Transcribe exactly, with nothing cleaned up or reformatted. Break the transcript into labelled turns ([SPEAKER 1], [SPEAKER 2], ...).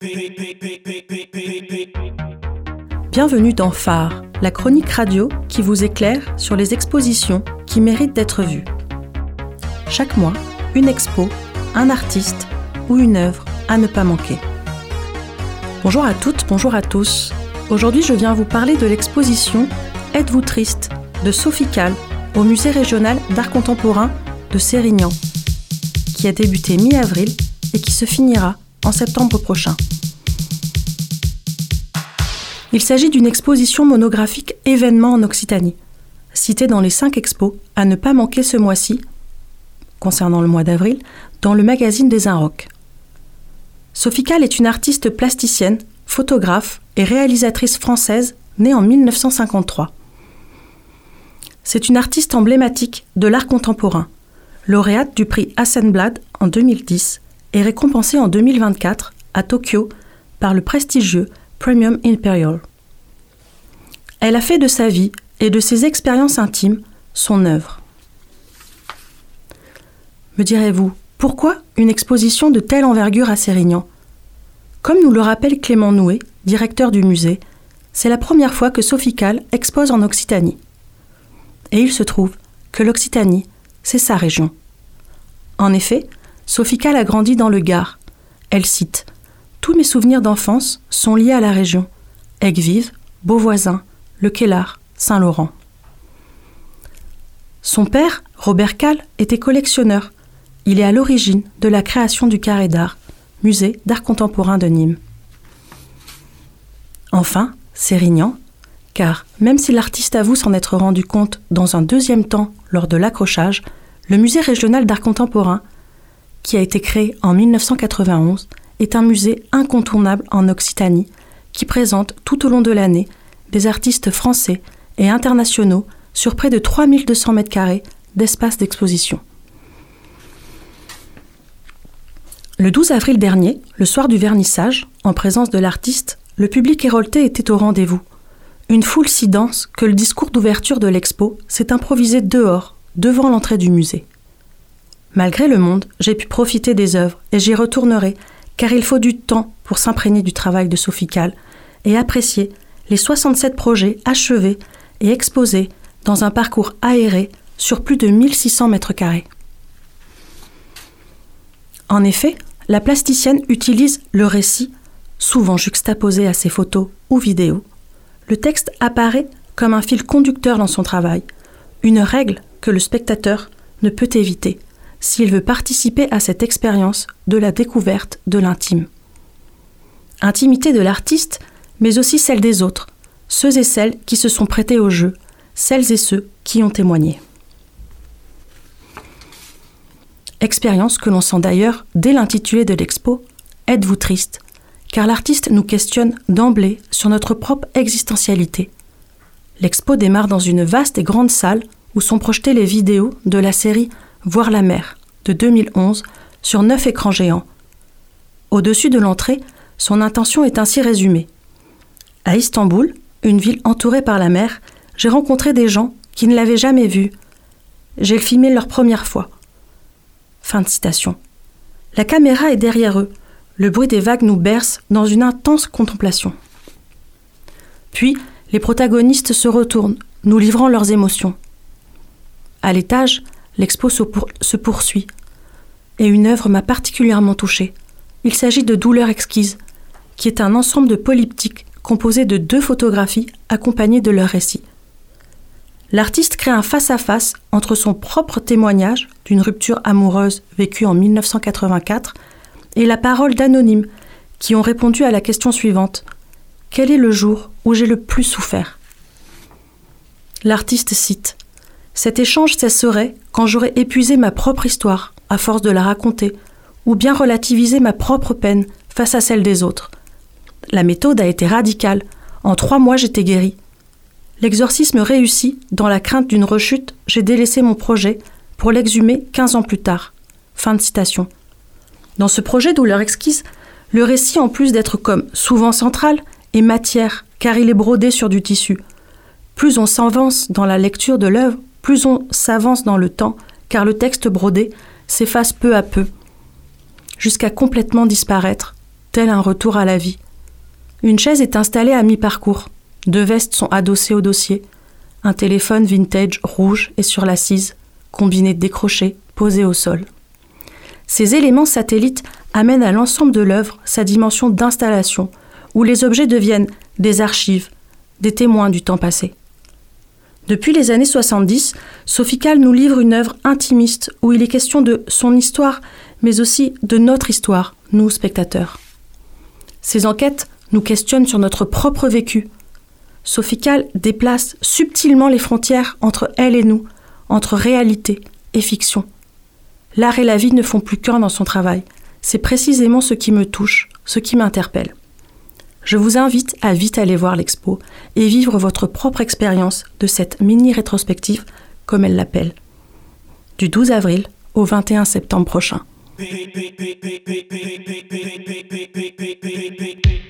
[SPEAKER 1] Bienvenue dans Phare, la chronique radio qui vous éclaire sur les expositions qui méritent d'être vues. Chaque mois, une expo, un artiste ou une œuvre à ne pas manquer. Bonjour à toutes, bonjour à tous. Aujourd'hui, je viens vous parler de l'exposition « Êtes-vous triste ?» de Sophie Calle au Musée régional d'art contemporain de Sérignan, qui a débuté mi-avril et qui se finira en septembre prochain. Il s'agit d'une exposition monographique événement en Occitanie, citée dans les cinq expos à ne pas manquer ce mois-ci, concernant le mois d'avril, dans le magazine des Inrocks. Sophie Calle est une artiste plasticienne, photographe et réalisatrice française née en dix-neuf cent cinquante-trois. C'est une artiste emblématique de l'art contemporain, lauréate du prix Hasselblad en deux mille dix et récompensée en deux mille vingt-quatre à Tokyo par le prestigieux Premium Imperial. Elle a fait de sa vie et de ses expériences intimes son œuvre. Me direz-vous, pourquoi une exposition de telle envergure à Sérignan ? Comme nous le rappelle Clément Nouet, directeur du musée, c'est la première fois que Sophie Calle expose en Occitanie. Et il se trouve que l'Occitanie, c'est sa région. En effet, Sophie Calle a grandi dans le Gard. Elle cite « Tous mes souvenirs d'enfance sont liés à la région. Aigues-Vives, Beauvoisin, Le Queslart, Saint-Laurent. » Son père, Robert Calle, était collectionneur. Il est à l'origine de la création du Carré d'Art, musée d'art contemporain de Nîmes. Enfin, Sérignan, car même si l'artiste avoue s'en être rendu compte dans un deuxième temps lors de l'accrochage, le musée régional d'art contemporain, qui a été créé en dix-neuf cent quatre-vingt-onze, est un musée incontournable en Occitanie qui présente tout au long de l'année des artistes français et internationaux sur près de trois mille deux cents mètres carrés d'espace d'exposition. Le douze avril dernier, le soir du vernissage, en présence de l'artiste, le public héroltais était au rendez-vous. Une foule si dense que le discours d'ouverture de l'expo s'est improvisé dehors, devant l'entrée du musée. Malgré le monde, j'ai pu profiter des œuvres et j'y retournerai, car il faut du temps pour s'imprégner du travail de Sophie Calle et apprécier les soixante-sept projets achevés et exposés dans un parcours aéré sur plus de mille six cents mètres carrés. En effet, la plasticienne utilise le récit, souvent juxtaposé à ses photos ou vidéos. Le texte apparaît comme un fil conducteur dans son travail, une règle que le spectateur ne peut éviter s'il veut participer à cette expérience de la découverte de l'intime. Intimité de l'artiste, mais aussi celle des autres, ceux et celles qui se sont prêtés au jeu, celles et ceux qui ont témoigné. Expérience que l'on sent d'ailleurs dès l'intitulé de l'expo « Êtes-vous triste ?» car l'artiste nous questionne d'emblée sur notre propre existentialité. L'expo démarre dans une vaste et grande salle où sont projetées les vidéos de la série « Voir la mer » de deux mille onze sur neuf écrans géants. Au-dessus de l'entrée, son intention est ainsi résumée. À Istanbul, une ville entourée par la mer, j'ai rencontré des gens qui ne l'avaient jamais vue. J'ai filmé leur première fois. Fin de citation. La caméra est derrière eux. Le bruit des vagues nous berce dans une intense contemplation. Puis, les protagonistes se retournent, nous livrant leurs émotions. À l'étage, l'expo se, pour- se poursuit. Et une œuvre m'a particulièrement touchée. Il s'agit de Douleur exquise, qui est un ensemble de polyptyques composé de deux photographies accompagnées de leur récit. L'artiste crée un face-à-face entre son propre témoignage d'une rupture amoureuse vécue en dix-neuf cent quatre-vingt-quatre et la parole d'anonymes qui ont répondu à la question suivante : « Quel est le jour où j'ai le plus souffert ?» L'artiste cite : « Cet échange cesserait quand j'aurais épuisé ma propre histoire à force de la raconter, ou bien relativisé ma propre peine face à celle des autres. La méthode a été radicale. En trois mois, j'étais guérie. L'exorcisme réussit, dans la crainte d'une rechute, j'ai délaissé mon projet pour l'exhumer quinze ans plus tard. » Fin de citation. Dans ce projet Douleur exquise, le récit, en plus d'être comme souvent central, est matière, car il est brodé sur du tissu. Plus on s'avance dans la lecture de l'œuvre, plus on s'avance dans le temps, car le texte brodé s'efface peu à peu, jusqu'à complètement disparaître, tel un retour à la vie. Une chaise est installée à mi-parcours. Deux vestes sont adossées au dossier. Un téléphone vintage rouge est sur l'assise, combiné décroché, posé au sol. Ces éléments satellites amènent à l'ensemble de l'œuvre sa dimension d'installation, où les objets deviennent des archives, des témoins du temps passé. Depuis les années soixante-dix, Sophie Calle nous livre une œuvre intimiste où il est question de son histoire, mais aussi de notre histoire, nous spectateurs. Ces enquêtes nous questionnent sur notre propre vécu. Sophie Calle déplace subtilement les frontières entre elle et nous, entre réalité et fiction. L'art et la vie ne font plus qu'un dans son travail. C'est précisément ce qui me touche, ce qui m'interpelle. Je vous invite à vite aller voir l'expo et vivre votre propre expérience de cette mini-rétrospective, comme elle l'appelle, du douze avril au vingt et un septembre prochain.